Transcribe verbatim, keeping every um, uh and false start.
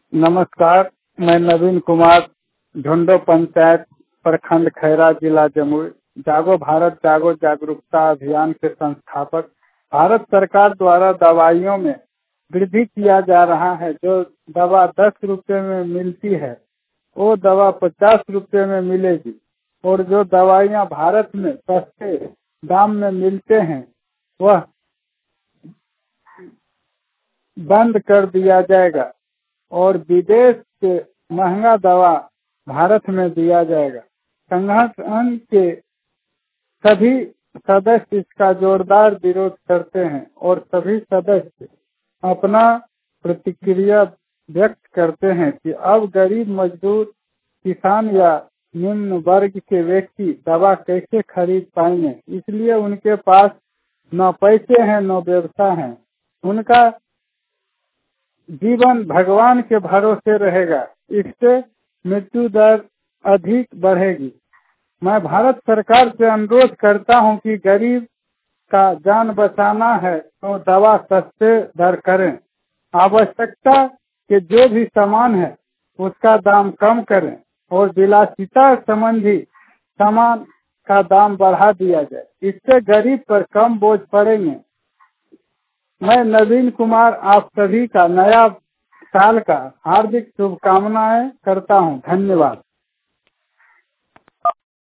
नमस्कार, मैं नवीन कुमार, ढूंढो पंचायत, प्रखंड खैरा, जिला जमुई, जागो भारत जागो जागरूकता अभियान के संस्थापक। भारत सरकार द्वारा दवाइयों में वृद्धि किया जा रहा है। जो दवा दस रुपए में मिलती है वो दवा पचास रुपए में मिलेगी, और जो दवाइयाँ भारत में सस्ते दाम में मिलते हैं वह बंद कर दिया जाएगा, और विदेश से महंगा दवा भारत में दिया जाएगा। संगठन के सभी सदस्य इसका जोरदार विरोध करते हैं और सभी सदस्य अपना प्रतिक्रिया व्यक्त करते हैं कि अब गरीब मजदूर, किसान या निम्न वर्ग के व्यक्ति दवा कैसे खरीद पाएंगे। इसलिए उनके पास न पैसे हैं न व्यवस्था है। उनका जीवन भगवान के भरोसे रहेगा। इससे मृत्यु दर अधिक बढ़ेगी। मैं भारत सरकार से अनुरोध करता हूं कि गरीब का जान बचाना है तो दवा सस्ते दर करें। आवश्यकता के जो भी सामान है उसका दाम कम करें, और विलासिता संबंधी सामान का दाम बढ़ा दिया जाए। इससे गरीब पर कम बोझ पड़ेंगे। मैं नवीन कुमार आप सभी का नया साल का हार्दिक शुभकामनाएं करता हूं। धन्यवाद।